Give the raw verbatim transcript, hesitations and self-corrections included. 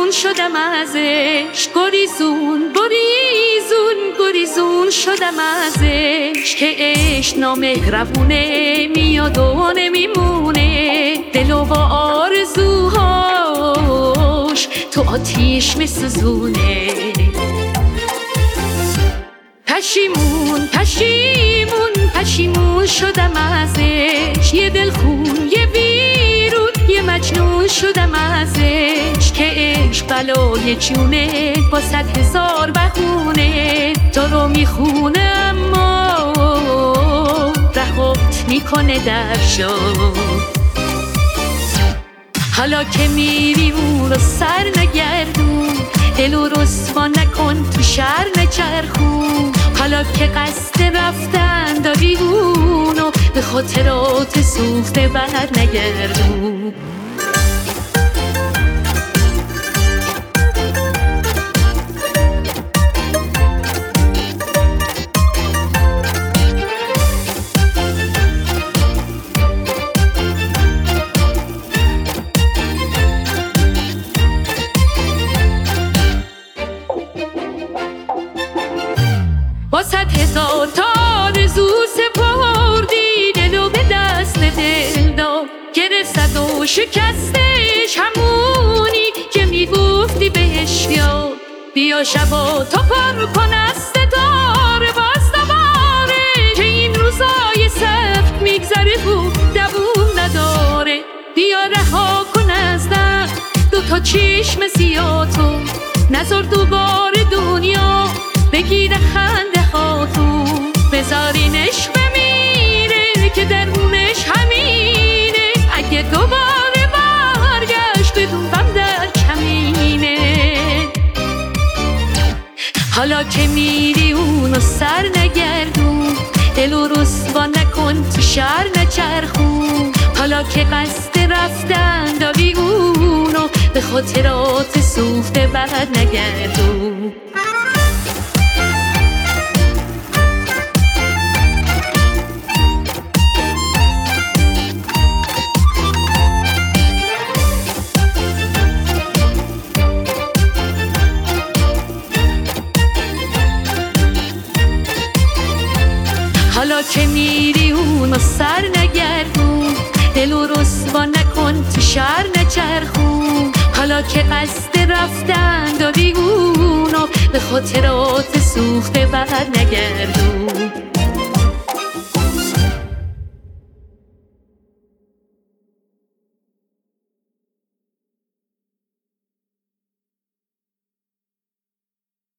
مجنون شدم ازش، گریزون گریزون گریزون شدم ازش، که عشق نامهربونه میاد و نمیمونه، دل و آرزوهاش تو آتیش میسوزونه. پشیمون پشیمون پشیمون شدم ازش، یه دلخون یه ویرون یه مجنون شدم ازش، که عشق بلای جونه با صد هزار بهونه، تو رو میخونه اما رهات میکنه در شب. حالا که میری اون رو سر نگردون، دل و رسوا نکن تو شهر نچرخون، حالا که قصد رفتن داری اونو به خاطرات سوخته بر نگردون. با صد هزار تا آرزو سپردی دلو به دست دل داد، گرفت صد و شکستش همونی که میگفتی بهش یاد، بیا شبا تا پر کن از ستاره باز دوباره، که این روزای سخت میگذره و دووم نداره، بیا رها کن از دست دو تا چشم زیادو، نذار دوباره دنیا بگیره خنده هاتو، بذارینش بمیره که درونش همینه، اگه دوباره برگشت بدون غم در کمینه. حالا که میری اونو سر نگردون، دل و رسوا نکن تو شهر نچرخون، حالا که قصد رفتن داری اونو به خاطرات سوخته بر نگردون. حالا که میری اونو سر نگردون، دل و رسوا نکن تو شهر نچرخون، حالا که قصد رفتن داری اونو به خاطرات سوخته بر نگردون.